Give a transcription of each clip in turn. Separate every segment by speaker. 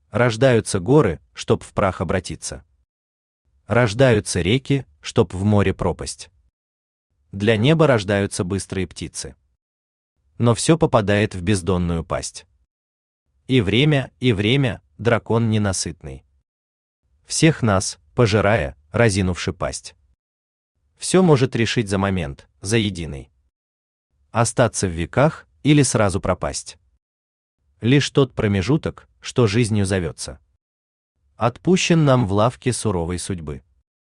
Speaker 1: Рождаются горы, чтоб в прах обратиться. Рождаются реки, чтоб в море пропасть. Для неба рождаются быстрые птицы. Но все попадает в бездонную пасть. И время, дракон ненасытный. Всех нас, пожирая, разинувши пасть. Все может решить за момент, за единый. Остаться в веках или сразу пропасть. Лишь тот промежуток, что жизнью зовется. Отпущен нам в лавке суровой судьбы.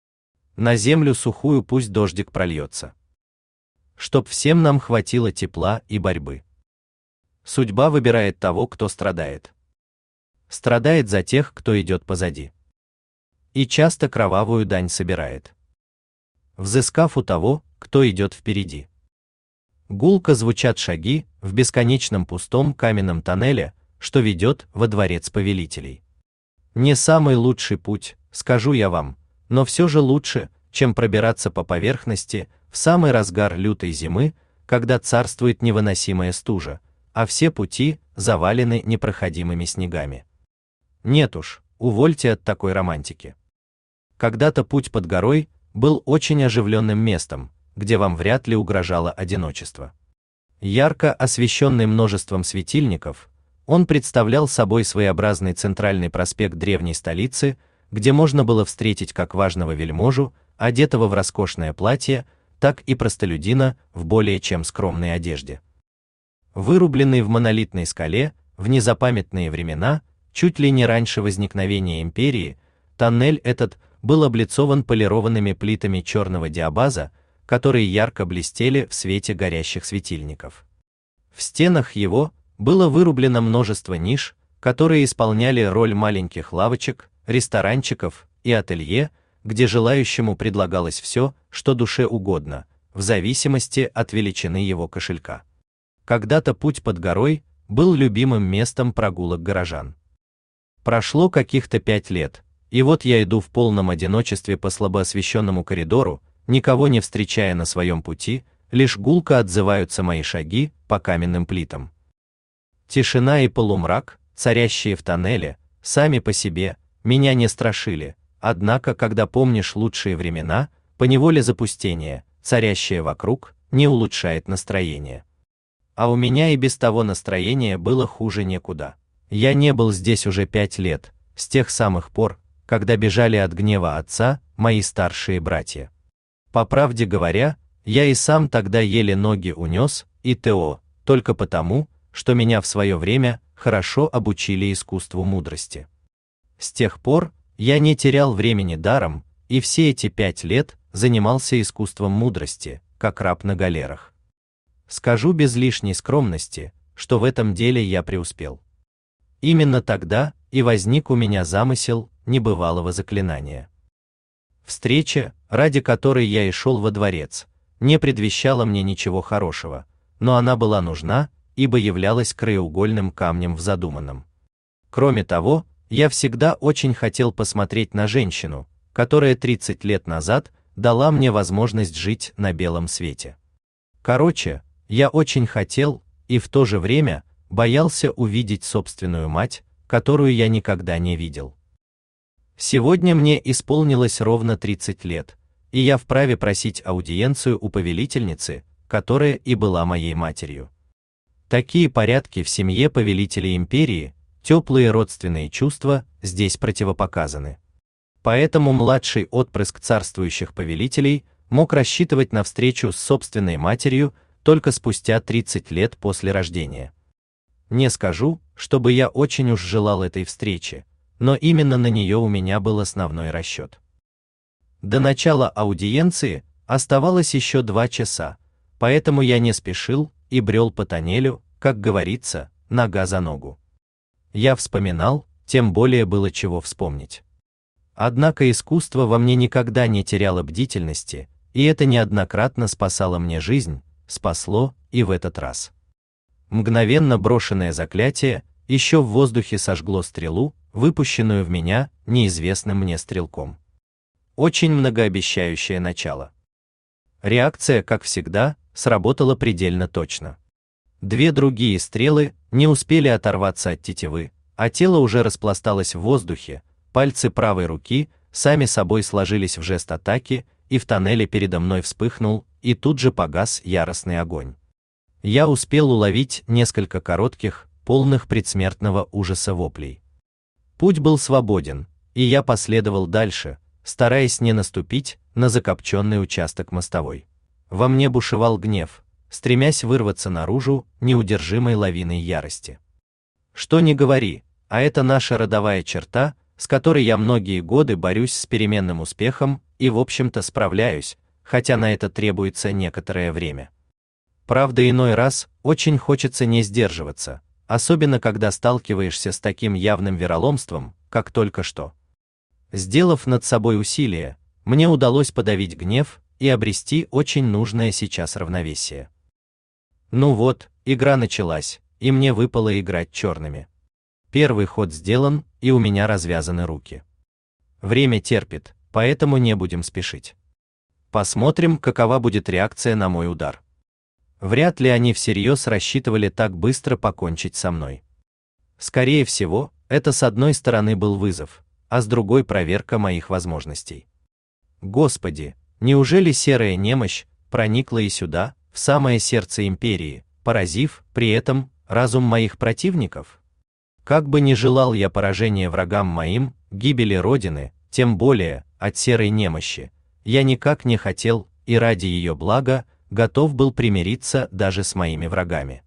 Speaker 1: На землю сухую пусть дождик прольется. Чтоб всем нам хватило тепла и борьбы. Судьба выбирает того, кто страдает. Страдает за тех, кто идет позади. И часто кровавую дань собирает, взыскав у того, кто идет впереди. Гулко звучат шаги в бесконечном пустом каменном тоннеле, что ведет во дворец повелителей. Не самый лучший путь, скажу я вам, но все же лучше, чем пробираться по поверхности в самый разгар лютой зимы, когда царствует невыносимая стужа, а все пути завалены непроходимыми снегами. Нет уж, увольте от такой романтики. Когда-то путь под горой был очень оживленным местом, где вам вряд ли угрожало одиночество. Ярко освещенный множеством светильников, он представлял собой своеобразный центральный проспект древней столицы, где можно было встретить как важного вельможу, одетого в роскошное платье, так и простолюдина в более чем скромной одежде. Вырубленный в монолитной скале, в незапамятные времена, чуть ли не раньше возникновения империи, тоннель этот был облицован полированными плитами черного диабаза, которые ярко блестели в свете горящих светильников. В стенах его было вырублено множество ниш, которые исполняли роль маленьких лавочек, ресторанчиков и ателье, где желающему предлагалось все, что душе угодно, в зависимости от величины его кошелька. Когда-то путь под горой был любимым местом прогулок горожан. Прошло каких-то 5 лет, и вот я иду в полном одиночестве по слабо освещенному коридору, никого не встречая на своем пути, лишь гулко отзываются мои шаги по каменным плитам. Тишина и полумрак, царящие в тоннеле, сами по себе меня не страшили, однако, когда помнишь лучшие времена, поневоле запустение, царящее вокруг, не улучшает настроение. А у меня и без того настроение было хуже некуда. Я не был здесь уже 5 лет, с тех самых пор, когда бежали от гнева отца мои старшие братья. По правде говоря, я и сам тогда еле ноги унес, и т.о., только потому, что меня в свое время хорошо обучили искусству мудрости. С тех пор я не терял времени даром, и все эти 5 лет занимался искусством мудрости, как раб на галерах. Скажу без лишней скромности, что в этом деле я преуспел. Именно тогда и возник у меня замысел небывалого заклинания. Встреча, ради которой я и шел во дворец, не предвещала мне ничего хорошего, но она была нужна, ибо являлась краеугольным камнем в задуманном. Кроме того, я всегда очень хотел посмотреть на женщину, которая 30 лет назад дала мне возможность жить на белом свете. Короче, я очень хотел и в то же время боялся увидеть собственную мать, которую я никогда не видел. Сегодня мне исполнилось ровно 30 лет, и я вправе просить аудиенцию у повелительницы, которая и была моей матерью. Такие порядки в семье повелителей империи, теплые родственные чувства здесь противопоказаны. Поэтому младший отпрыск царствующих повелителей мог рассчитывать на встречу с собственной матерью только спустя 30 лет после рождения. Не скажу, чтобы я очень уж желал этой встречи, но именно на нее у меня был основной расчет. До начала аудиенции оставалось еще 2 часа, поэтому я не спешил и брел по тоннелю, как говорится, нога за ногу. Я вспоминал, тем более было чего вспомнить. Однако искусство во мне никогда не теряло бдительности, и это неоднократно спасало мне жизнь, спасло и в этот раз. Мгновенно брошенное заклятие еще в воздухе сожгло стрелу, выпущенную в меня неизвестным мне стрелком. Очень многообещающее начало. Реакция, как всегда, сработала предельно точно. 2 другие стрелы не успели оторваться от тетивы, а тело уже распласталось в воздухе, пальцы правой руки сами собой сложились в жест атаки, и в тоннеле передо мной вспыхнул и тут же погас яростный огонь. Я успел уловить несколько коротких, полных предсмертного ужаса воплей. Путь был свободен, и я последовал дальше, стараясь не наступить на закопченный участок мостовой. Во мне бушевал гнев, стремясь вырваться наружу неудержимой лавиной ярости. Что ни говори, а это наша родовая черта, с которой я многие годы борюсь с переменным успехом и, в общем-то, справляюсь, хотя на это требуется некоторое время. Правда, иной раз очень хочется не сдерживаться, особенно когда сталкиваешься с таким явным вероломством, как только что. Сделав над собой усилие, мне удалось подавить гнев и обрести очень нужное сейчас равновесие. Ну вот, игра началась, и мне выпало играть черными. Первый ход сделан, и у меня развязаны руки. Время терпит, поэтому не будем спешить. Посмотрим, какова будет реакция на мой удар. Вряд ли они всерьез рассчитывали так быстро покончить со мной. Скорее всего, это с одной стороны был вызов, а с другой проверка моих возможностей. Господи, неужели серая немощь проникла и сюда, в самое сердце империи, поразив при этом разум моих противников? Как бы ни желал я поражения врагам моим, гибели Родины, тем более от серой немощи, я никак не хотел и ради ее блага готов был примириться даже с моими врагами.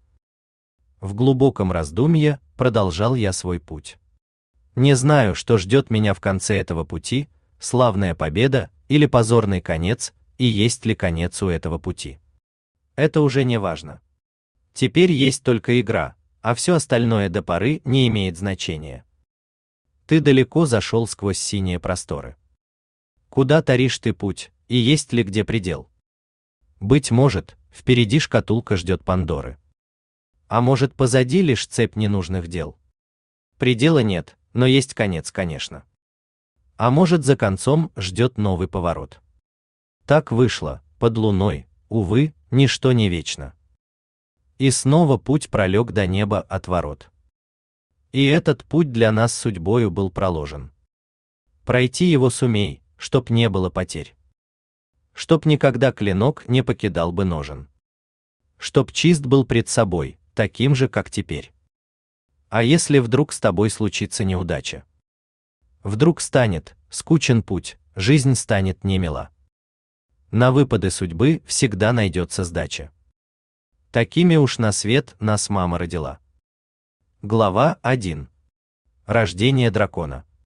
Speaker 1: В глубоком раздумье продолжал я свой путь. Не знаю, что ждет меня в конце этого пути, славная победа или позорный конец, и есть ли конец у этого пути. Это уже не важно. Теперь есть только игра, а все остальное до поры не имеет значения. Ты далеко зашел сквозь синие просторы. Куда таришь ты путь, и есть ли где предел? Быть может, впереди шкатулка ждет Пандоры. А может, позади лишь цепь ненужных дел? Предела нет, но есть конец, конечно. А может, за концом ждет новый поворот. Так вышло, под луной, увы, ничто не вечно. И снова путь пролег до неба от ворот. И этот путь для нас судьбою был проложен. Пройти его сумей, чтоб не было потерь. Чтоб никогда клинок не покидал бы ножен. Чтоб чист был пред собой, таким же, как теперь. А если вдруг с тобой случится неудача? Вдруг станет скучен путь, жизнь станет немила. На выпады судьбы всегда найдется сдача. Такими уж на свет нас мама родила. Глава 1. Рождение дракона.